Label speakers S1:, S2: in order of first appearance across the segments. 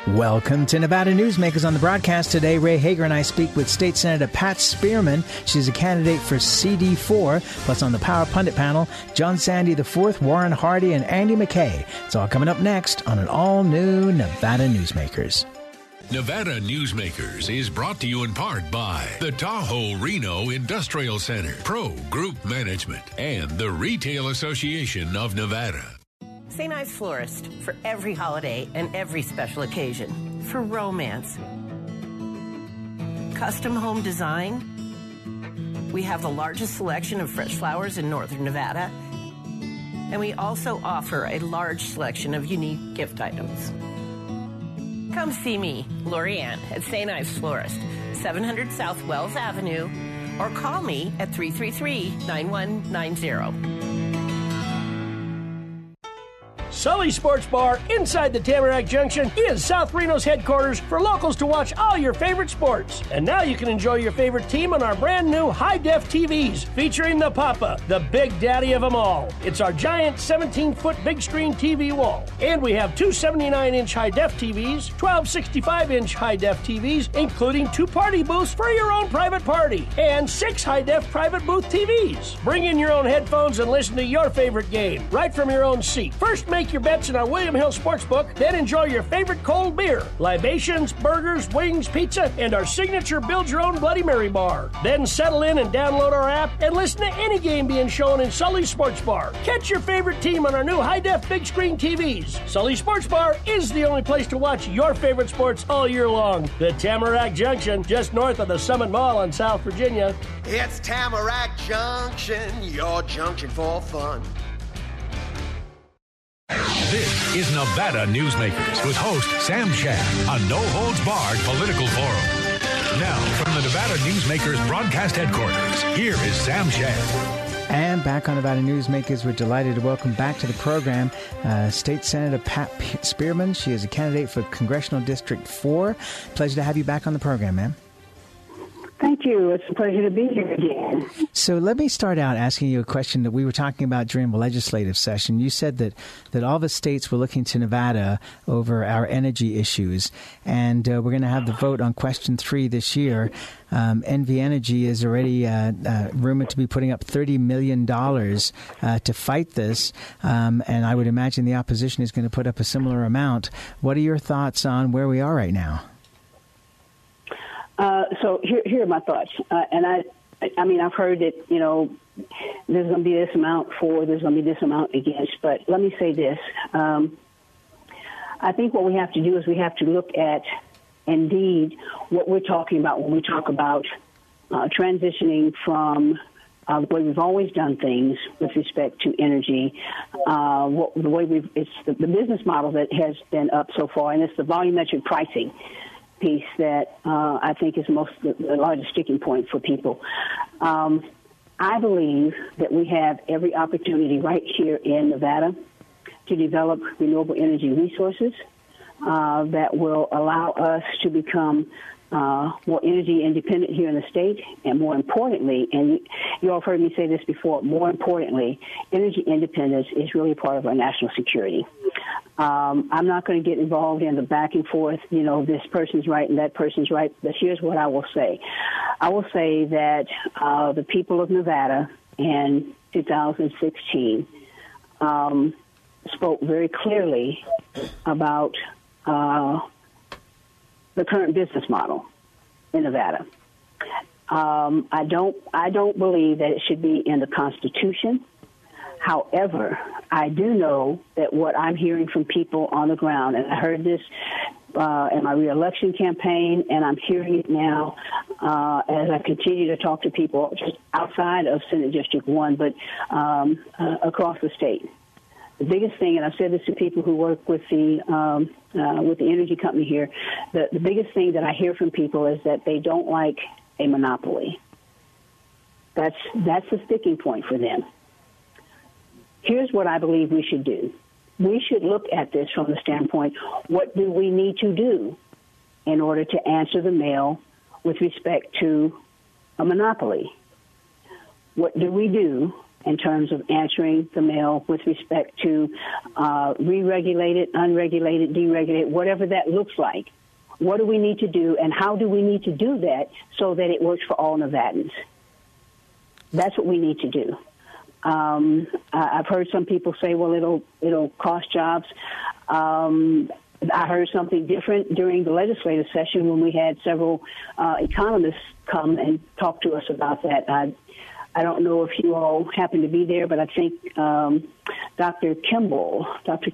S1: Welcome to Nevada Newsmakers. On the broadcast today, Ray Hager and I speak with State Senator Pat Spearman. She's a candidate for CD4. Plus on the Power Pundit panel, John Sandy IV, Warren Hardy, and Andy McKay. It's all coming up next on an all-new Nevada Newsmakers.
S2: Nevada Newsmakers is brought to you in part by the Tahoe Reno Industrial Center, Pro Group Management, and the Retail Association of Nevada.
S3: St. Ives Florist, for every holiday and every special occasion, for romance. Custom home design. We have the largest selection of fresh flowers in northern Nevada. And we also offer a large selection of unique gift items. Come see me, Lori Ann, at St. Ives Florist, 700 South Wells Avenue, or call me at 333-9190.
S4: Sully's Sports Bar inside the Tamarack Junction is South Reno's headquarters for locals to watch all your favorite sports. And now you can enjoy your favorite team on our brand new high-def TVs featuring the Papa, the big daddy of them all. It's our giant 17-foot big screen TV wall. And we have two 79-inch high-def TVs, 12 65-inch high-def TVs, including 2 party booths for your own private party, and 6 high-def private booth TVs. Bring in your own headphones and listen to your favorite game right from your own seat. First, make your bets in our William Hill Sportsbook, then enjoy your favorite cold beer, libations, burgers, wings, pizza, and our signature build-your-own Bloody Mary bar. Then settle in and download our app and listen to any game being shown in Sully's Sports Bar. Catch your favorite team on our new high-def big screen TVs. Sully's Sports Bar is the only place to watch your favorite sports all year long. The Tamarack Junction, just north of the Summit Mall in South Virginia.
S5: It's Tamarack Junction, your junction for fun.
S2: This is Nevada Newsmakers with host Sam Shad, a no-holds-barred political forum. Now, from the Nevada Newsmakers broadcast headquarters, here is Sam Shad.
S1: And back on Nevada Newsmakers, we're delighted to welcome back to the program State Senator Pat Spearman. She is a candidate for Congressional District 4. Pleasure to have you back on the program, ma'am.
S6: Thank you. It's a pleasure to be here again.
S1: So let me start out asking you a question that we were talking about during the legislative session. You said that all the states were looking to Nevada over our energy issues, and we're going to have the vote on question 3 this year. NV Energy is already rumored to be putting up $30 million to fight this, and I would imagine the opposition is going to put up a similar amount. What are your thoughts on where we are right now?
S6: So here are my thoughts. And I mean, I've heard that, there's going to be this amount for, there's going to be this amount against. But let me say this. I think what we have to do is we have to look at, indeed, what we're talking about when we talk about transitioning from the way we've always done things with respect to energy, the way it's the business model that has been up so far, and it's the volumetric pricing piece that I think is the largest sticking point for people. I believe that we have every opportunity right here in Nevada to develop renewable energy resources that will allow us to become more energy independent here in the state, and more importantly, and you all have heard me say this before, more importantly, energy independence is really part of our national security. I'm not going to get involved in the back and forth, this person's right and that person's right, but here's what I will say. I will say that the people of Nevada in 2016 spoke very clearly about the current business model in Nevada. I don't believe that it should be in the Constitution. However, I do know that what I'm hearing from people on the ground, and I heard this in my reelection campaign, and I'm hearing it now as I continue to talk to people just outside of Senate District 1, but across the state. The biggest thing, and I've said this to people who work with the energy company here, the biggest thing that I hear from people is that they don't like a monopoly. That's the sticking point for them. Here's what I believe we should do. We should look at this from the standpoint, what do we need to do in order to answer the mail with respect to a monopoly? What do we do in terms of answering the mail with respect to re-regulated, unregulated, deregulated, whatever that looks like. What do we need to do, and how do we need to do that so that it works for all Nevadans? That's what we need to do. I've heard some people say, well, it'll cost jobs. I heard something different during the legislative session when we had several economists come and talk to us about that. I don't know if you all happen to be there, but I think Dr. Kimball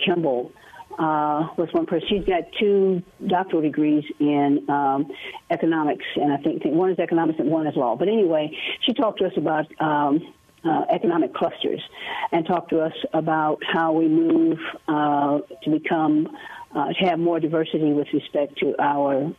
S6: was one person. She's got 2 doctoral degrees in economics, and I think one is economics and one is law. But anyway, she talked to us about economic clusters and talked to us about how we move to become to have more diversity with respect to our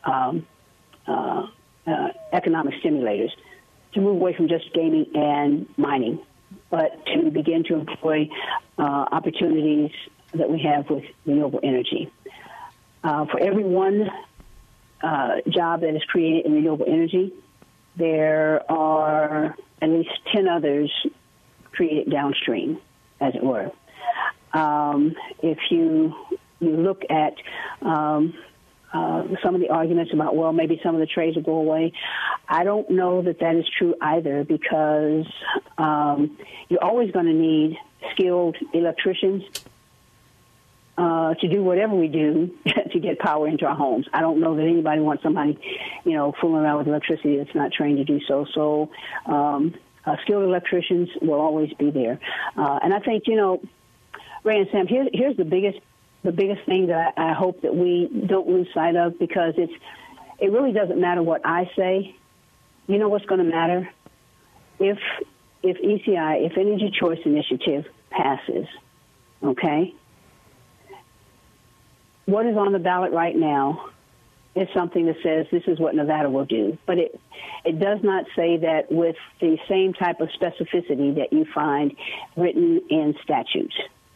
S6: economic stimulators, to move away from just gaming and mining, but to begin to employ opportunities that we have with renewable energy. For every one job that is created in renewable energy, there are at least 10 others created downstream, as it were. If you look at some of the arguments about, well, maybe some of the trades will go away, I don't know that is true either, because you're always going to need skilled electricians to do whatever we do to get power into our homes. I don't know that anybody wants somebody, fooling around with electricity that's not trained to do so. So skilled electricians will always be there. And I think, Ray and Sam, here's the biggest thing that I hope that we don't lose sight of, because it really doesn't matter what I say. You know what's going to matter? If ECI, if Energy Choice Initiative passes, okay? What is on the ballot right now is something that says this is what Nevada will do. But it does not say that with the same type of specificity that you find written in statutes.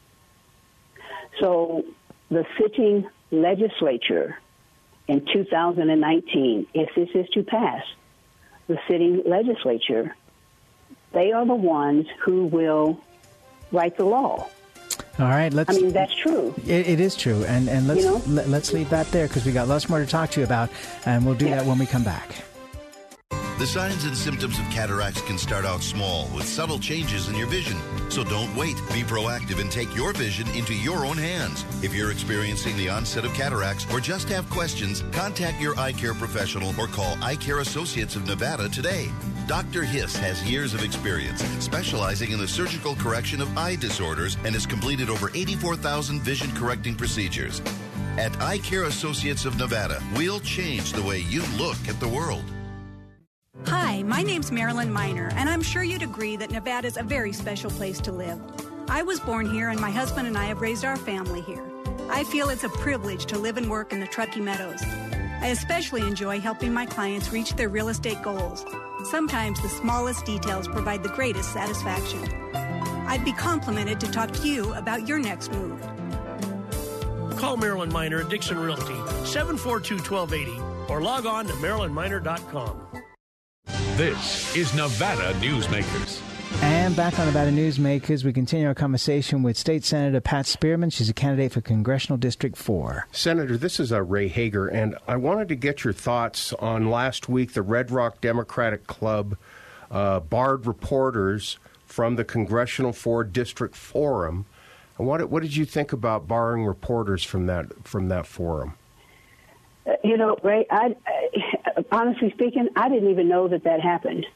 S6: So the sitting legislature in 2019, if this is to pass, the sitting legislature, they are the ones who will write the law.
S1: All right,
S6: that's true.
S1: It is true, and let's leave that there, because we got lots more to talk to you about, and we'll do that when we come back.
S7: The signs and symptoms of cataracts can start out small with subtle changes in your vision. So don't wait. Be proactive and take your vision into your own hands. If you're experiencing the onset of cataracts or just have questions, contact your eye care professional or call Eye Care Associates of Nevada today. Dr. Hiss has years of experience specializing in the surgical correction of eye disorders and has completed over 84,000 vision correcting procedures. At Eye Care Associates of Nevada, we'll change the way you look at the world.
S8: Hi, my name's Marilyn Miner, and I'm sure you'd agree that Nevada's a very special place to live. I was born here, and my husband and I have raised our family here. I feel it's a privilege to live and work in the Truckee Meadows. I especially enjoy helping my clients reach their real estate goals. Sometimes the smallest details provide the greatest satisfaction. I'd be complimented to talk to you about your next move.
S4: Call Marilyn Miner at Dixon Realty, 742-1280, or log on to marilynminer.com.
S2: This is Nevada Newsmakers.
S1: And back on Nevada Newsmakers, we continue our conversation with State Senator Pat Spearman. She's a candidate for Congressional District 4.
S9: Senator, this is Ray Hager, and I wanted to get your thoughts on last week. The Red Rock Democratic Club barred reporters from the Congressional 4 District Forum. And what did you think about barring reporters from that forum?
S6: Ray, honestly speaking, I didn't even know that happened.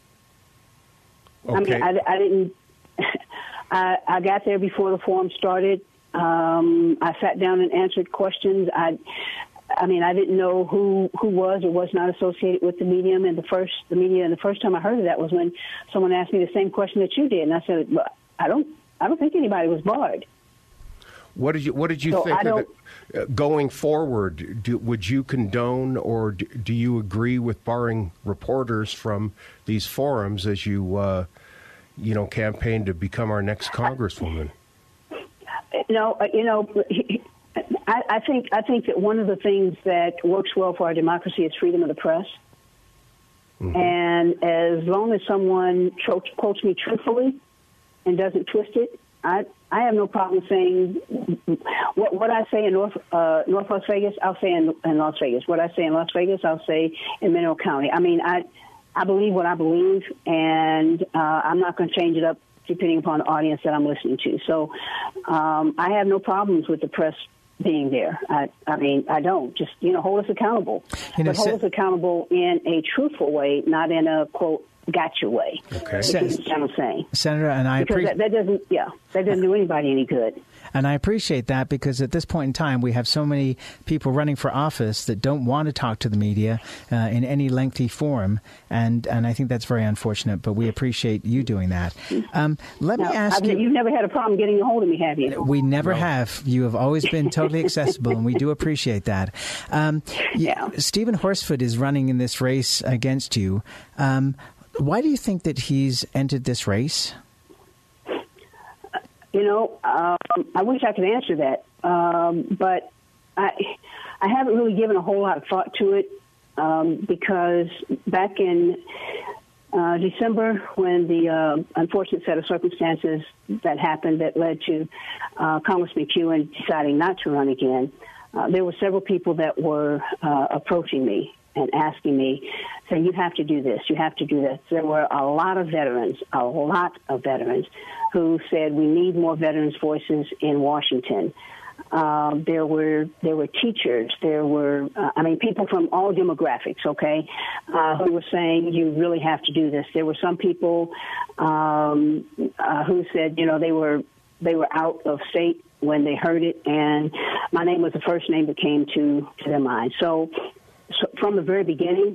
S9: Okay.
S6: I mean, I didn't. I got there before the forum started. I sat down and answered questions. I didn't know who was or was not associated with the media. And the first time I heard of that was when someone asked me the same question that you did, and I said, well, I don't think anybody was barred.
S9: What did you think of it going forward? Would you condone or do you agree with barring reporters from these forums as you campaign to become our next Congresswoman?
S6: No, I think that one of the things that works well for our democracy is freedom of the press. Mm-hmm. And as long as someone quotes me truthfully, and doesn't twist it, I have no problem saying what I say in North Las Vegas, I'll say in Las Vegas. What I say in Las Vegas, I'll say in Mineral County. I mean, I believe what I believe, and I'm not going to change it up depending upon the audience that I'm listening to. So I have no problems with the press being there. I mean, I don't. Just, hold us accountable. But hold us accountable in a truthful way, not in a, quote, gotcha way.
S9: Okay.
S6: That's what I'm saying.
S1: Senator, and I
S6: appreciate that doesn't do anybody any good.
S1: And I appreciate that, because at this point in time, we have so many people running for office that don't want to talk to the media in any lengthy form, and I think that's very unfortunate. But we appreciate you doing that. Let me ask you.
S6: You've never had a problem getting a hold of me, have you?
S1: We never have. You have always been totally accessible, and we do appreciate that. Stephen Horsford is running in this race against you. Why do you think that he's entered this race?
S6: I wish I could answer that, but I haven't really given a whole lot of thought to it because back in December, when the unfortunate set of circumstances that happened that led to Congressman McEwen deciding not to run again, there were several people that were approaching me and asking me, saying, you have to do this, you have to do this. There were a lot of veterans who said we need more veterans' voices in Washington. There were teachers, there were, people from all demographics, okay, who were saying you really have to do this. There were some people who said, they were out of state when they heard it, and my name was the first name that came to their mind. So from the very beginning,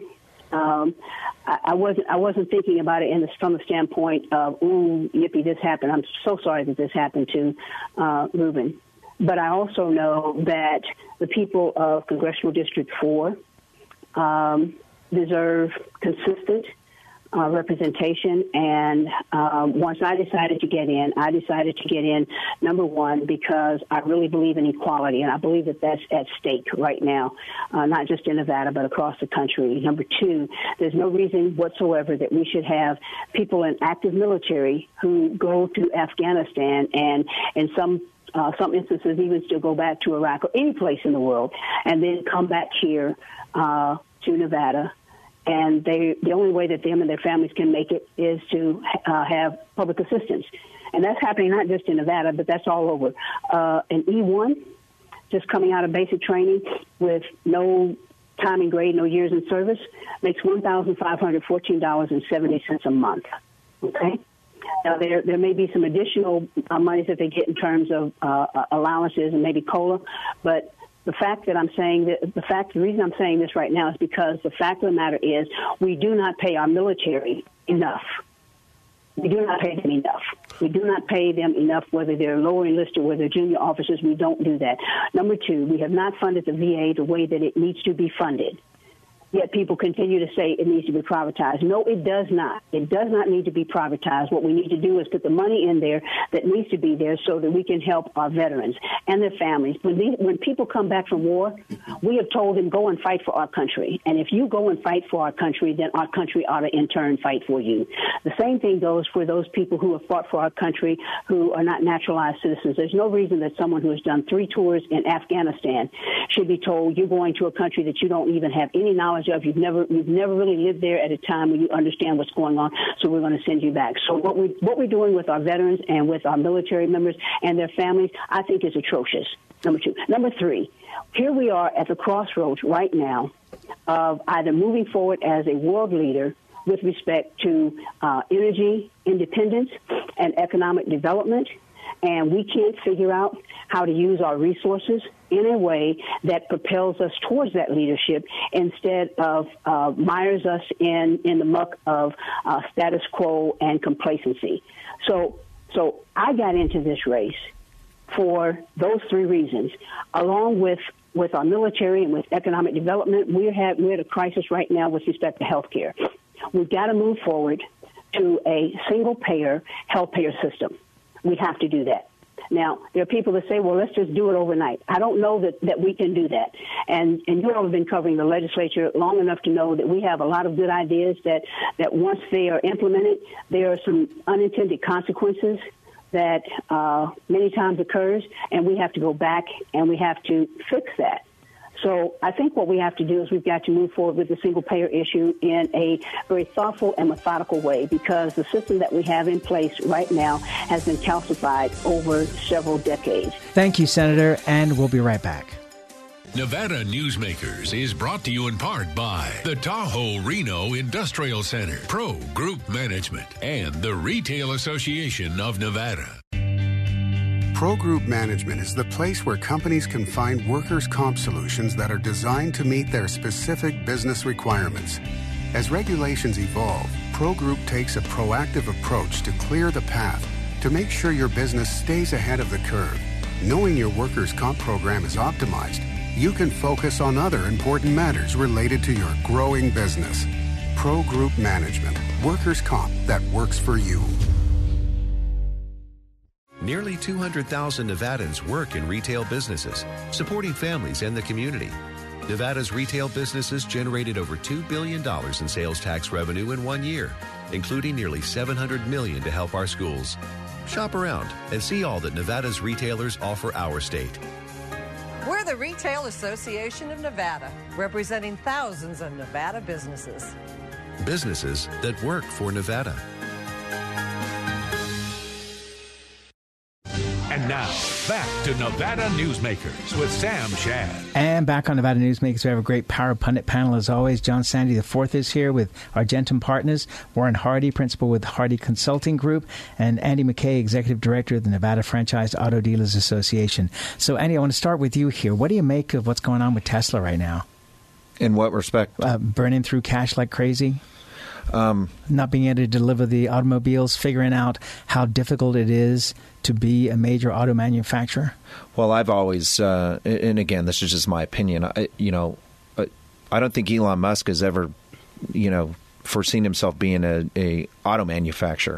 S6: I wasn't thinking about it from the standpoint of, ooh, yippee, this happened. I'm so sorry that this happened to Ruben. But I also know that the people of Congressional District 4 deserve consistent representation. And once I decided to get in, number one, because I really believe in equality, and I believe that that's at stake right now, not just in Nevada, but across the country. Number two, there's no reason whatsoever that we should have people in active military who go to Afghanistan and in some instances even still go back to Iraq or any place in the world and then come back here to Nevada. And the only way that them and their families can make it is to have public assistance. And that's happening not just in Nevada, but that's all over. An E1, just coming out of basic training with no time and grade, no years in service, makes $1,514.70 a month. Okay? Now, there may be some additional monies that they get in terms of allowances and maybe COLA, but the reason I'm saying this right now is because the fact of the matter is we do not pay our military enough. We do not pay them enough. We do not pay them enough, whether they're lower enlisted, whether they're junior officers. We don't do that. Number two, we have not funded the VA the way that it needs to be funded. Yet people continue to say it needs to be privatized. No, it does not. It does not need to be privatized. What we need to do is put the money in there that needs to be there so that we can help our veterans and their families. When people come back from war, we have told them, go and fight for our country. And if you go and fight for our country, then our country ought to in turn fight for you. The same thing goes for those people who have fought for our country who are not naturalized citizens. There's no reason that someone who has done 3 tours in Afghanistan should be told you're going to a country that you don't even have any knowledge of. You've never really lived there at a time when you understand what's going on, so we're going to send you back. So what we're doing with our veterans and with our military members and their families, I think is atrocious. Number two. Number three, here we are at the crossroads right now of either moving forward as a world leader with respect to energy independence and economic development, and we can't figure out how to use our resources in a way that propels us towards that leadership instead of mires us in the muck of status quo and complacency. So I got into this race for those 3 reasons, along with our military and with economic development. We're at a crisis right now with respect to health care. We've got to move forward to a single-payer health care system. We have to do that. Now, there are people that say, well, let's just do it overnight. I don't know that we can do that. And you all have been covering the legislature long enough to know that we have a lot of good ideas that once they are implemented, there are some unintended consequences that many times occurs, and we have to go back and we have to fix that. So I think what we have to do is we've got to move forward with the single-payer issue in a very thoughtful and methodical way, because the system that we have in place right now has been calcified over several decades.
S1: Thank you, Senator, and we'll be right back.
S2: Nevada Newsmakers is brought to you in part by the Tahoe Reno Industrial Center, Pro Group Management, and the Retail Association of Nevada.
S10: Pro Group Management is the place where companies can find workers' comp solutions that are designed to meet their specific business requirements. As regulations evolve, Pro Group takes a proactive approach to clear the path to make sure your business stays ahead of the curve. Knowing your workers' comp program is optimized, you can focus on other important matters related to your growing business. Pro Group Management, workers' comp that works for you.
S11: Nearly 200,000 Nevadans work in retail businesses, supporting families and the community. Nevada's retail businesses generated over $2 billion in sales tax revenue in 1 year, including nearly $700 million to help our schools. Shop around and see all that Nevada's retailers offer our state.
S12: We're the Retail Association of Nevada, representing thousands of Nevada businesses.
S11: Businesses that work for Nevada.
S2: And now, back to Nevada Newsmakers with Sam Shad.
S1: And back on Nevada Newsmakers, we have a great Power Pundit panel as always. John Sandy IV is here with Argentum Partners, Warren Hardy, principal with Hardy Consulting Group, and Andy McKay, executive director of the Nevada Franchised Auto Dealers Association. So, Andy, I want to start with you here. What do you make of what's going on with Tesla right now?
S13: In what respect?
S1: Burning through cash like crazy. Not being able to deliver the automobiles, figuring out how difficult it is to be a major auto manufacturer?
S13: Well, I've always, and again, this is just my opinion, I don't think Elon Musk has ever, foreseen himself being a auto manufacturer.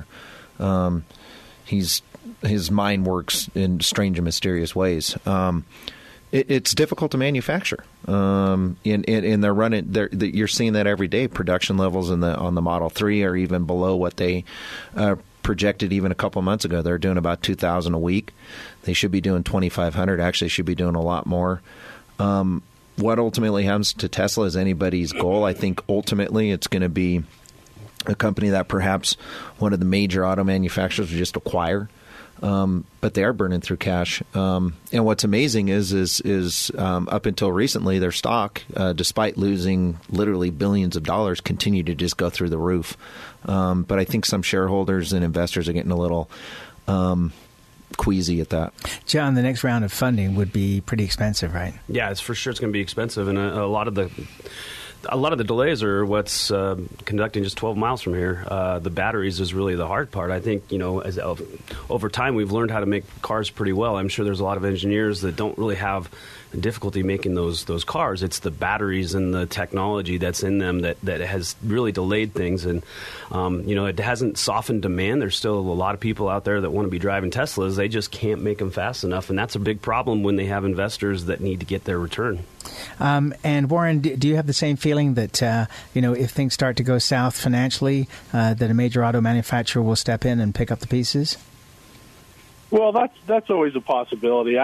S13: His mind works in strange and mysterious ways. It's difficult to manufacture, and they're running. You're seeing that every day. Production levels on the Model 3 are even below what they projected even a couple of months ago. They're doing about 2,000 a week. They should be doing 2,500. Actually, should be doing a lot more. What ultimately happens to Tesla is anybody's goal. I think ultimately it's going to be a company that perhaps one of the major auto manufacturers will just acquire. But they are burning through cash. And what's amazing is up until recently, their stock, despite losing literally billions of dollars, continued to just go through the roof. But I think some shareholders and investors are getting a little queasy at that.
S1: John, the next round of funding would be pretty expensive, right?
S14: Yeah, it's for sure it's going to be expensive, and a lot of the delays are what's conducting just 12 miles from here. The batteries is really the hard part. I think, over time we've learned how to make cars pretty well. I'm sure there's a lot of engineers that don't really have difficulty making those cars. It's the batteries and the technology that's in them that has really delayed things. And, it hasn't softened demand. There's still a lot of people out there that want to be driving Teslas. They just can't make them fast enough. And that's a big problem when they have investors that need to get their return.
S1: And Warren, do you have the same feeling that, if things start to go south financially, that a major auto manufacturer will step in and pick up the pieces?
S15: Well, that's always a possibility.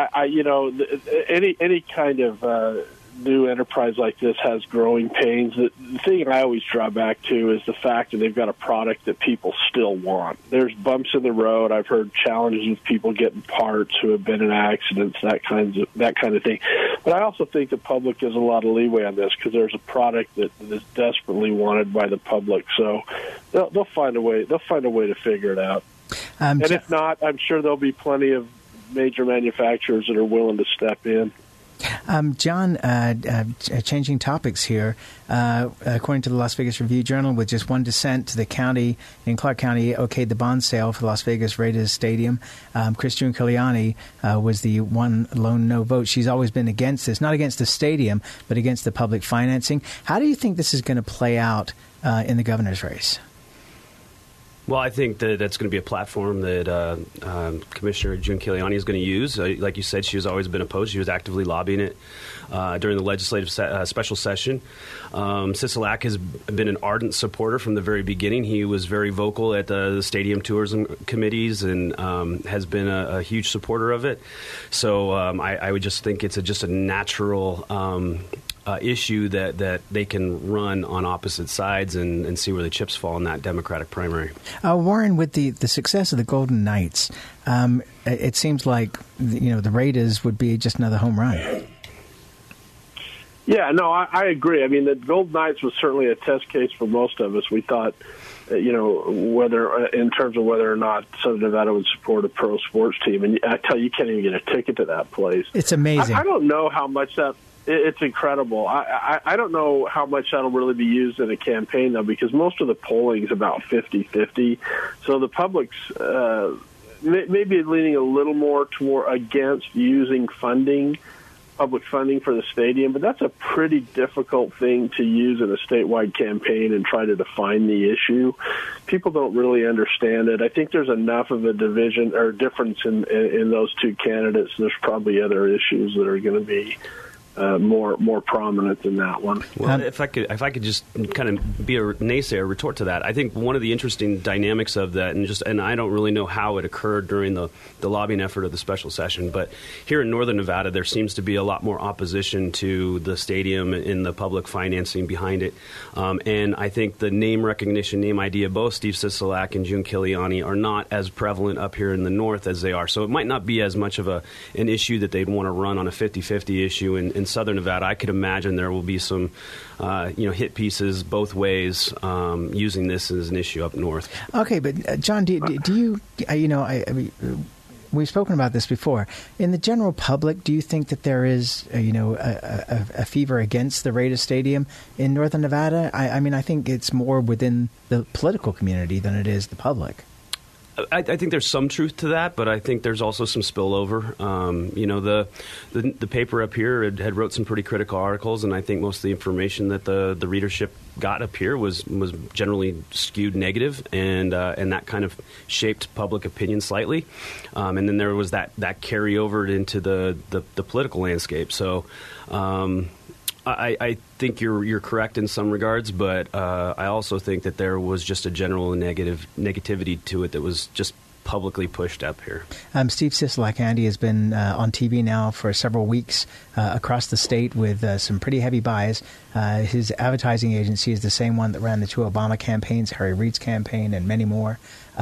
S15: Any kind of new enterprise like this has growing pains. The thing I always draw back to is the fact that they've got a product that people still want. There's bumps in the road. I've heard challenges with people getting parts who have been in accidents, that kind of thing. But I also think the public has a lot of leeway on this because there's a product that is desperately wanted by the public. So they'll find a way. They'll find a way to figure it out. And if not, I'm sure there'll be plenty of major manufacturers that are willing to step in.
S1: John, changing topics here, according to the Las Vegas Review-Journal, with just one dissent, the county in Clark County okayed the bond sale for the Las Vegas Raiders Stadium. Christine Giuliani was the one lone no vote. She's always been against this, not against the stadium, but against the public financing. How do you think this is going to play out in the governor's race?
S14: Well, I think that that's going to be a platform that Commissioner June Kiliani is going to use. Like you said, she has always been opposed. She was actively lobbying it during the legislative special session. Sisolak has been an ardent supporter from the very beginning. He was very vocal at the stadium tourism committees and has been a huge supporter of it. So I would just think it's just a natural issue that they can run on opposite sides and see where the chips fall in that Democratic primary.
S1: Warren, with the success of the Golden Knights, it seems like the Raiders would be just another home run.
S15: Yeah, no, I agree. I mean, the Golden Knights was certainly a test case for most of us. We thought, whether in terms of whether or not Southern Nevada would support a pro sports team, and I tell you, you can't even get a ticket to that place.
S1: It's amazing.
S15: I don't know how much that. It's incredible. I don't know how much that'll really be used in a campaign, though, because most of the polling is about 50-50. So the public's maybe leaning a little more against using public funding for the stadium, but that's a pretty difficult thing to use in a statewide campaign and try to define the issue. People don't really understand it. I think there's enough of a division or difference in those two candidates. There's probably other issues that are going to be more prominent than that one.
S14: Well, if I could just kind of be a naysayer, retort to that, I think one of the interesting dynamics of that, and I don't really know how it occurred during the lobbying effort of the special session, but here in Northern Nevada, there seems to be a lot more opposition to the stadium and the public financing behind it. And I think the name recognition, name idea, both Steve Sisolak and June Kiliani are not as prevalent up here in the north as they are. So it might not be as much of an issue that they'd want to run on a 50-50 issue in Southern Nevada. I could imagine there will be some, hit pieces both ways using this as an issue up north.
S1: Okay, but John, do you, we've spoken about this before. In the general public, do you think that there is, a fever against the Raiders Stadium in Northern Nevada? I think it's more within the political community than it is the public.
S14: I think there's some truth to that, but I think there's also some spillover. The paper up here had wrote some pretty critical articles, and I think most of the information that the readership got up here was generally skewed negative, and that kind of shaped public opinion slightly. And then there was that carryover into the political landscape. So. I think you're correct in some regards, but I also think that there was just a general negativity to it that was just publicly pushed up here.
S1: Steve Sisolak, Andy, has been on TV now for several weeks across the state with some pretty heavy buys. His advertising agency is the same one that ran the two Obama campaigns, Harry Reid's campaign, and many more.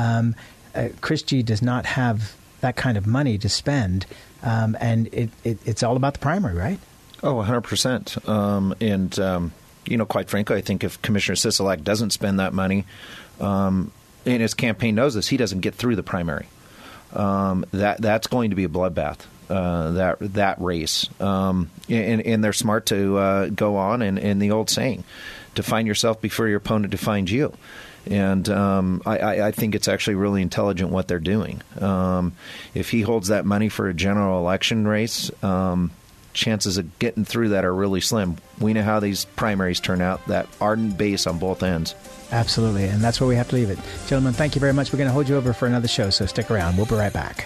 S1: Chris G. does not have that kind of money to spend, and it's all about the primary, right?
S13: Oh, 100%. And quite frankly, I think if Commissioner Sisolak doesn't spend that money, and his campaign knows this, he doesn't get through the primary. That's going to be a bloodbath, that race. And they're smart to go on, and the old saying, define yourself before your opponent defines you. And I think it's actually really intelligent what they're doing. If he holds that money for a general election race, chances of getting through that are really slim. We know how these primaries turn out, that ardent base on both ends.
S1: Absolutely, and that's where we have to leave it. Gentlemen, thank you very much. We're going to hold you over for another show, so stick around. We'll be right back.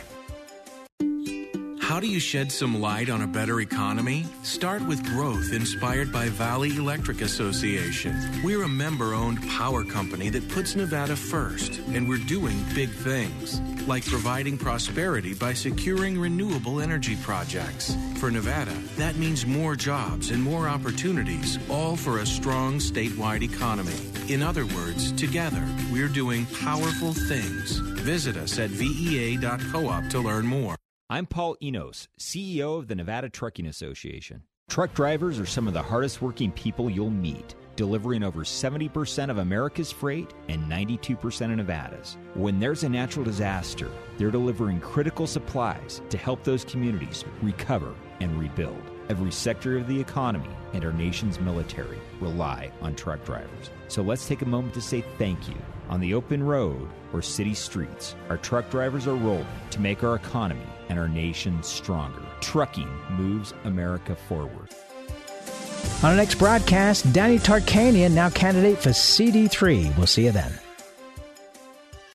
S16: How do you shed some light on a better economy? Start with growth inspired by Valley Electric Association. We're a member-owned power company that puts Nevada first, and we're doing big things, like providing prosperity by securing renewable energy projects. For Nevada, that means more jobs and more opportunities, all for a strong statewide economy. In other words, together, we're doing powerful things. Visit us at vea.coop to learn more.
S17: I'm Paul Enos, CEO of the Nevada Trucking Association. Truck drivers are some of the hardest working people you'll meet, delivering over 70% of America's freight and 92% of Nevada's. When there's a natural disaster, they're delivering critical supplies to help those communities recover and rebuild. Every sector of the economy and our nation's military rely on truck drivers. So let's take a moment to say thank you. On the open road or city streets, our truck drivers are rolling to make our economy and our nation stronger. Trucking moves America forward.
S1: On our next broadcast, Danny Tarkanian, now candidate for CD3. We'll see you then.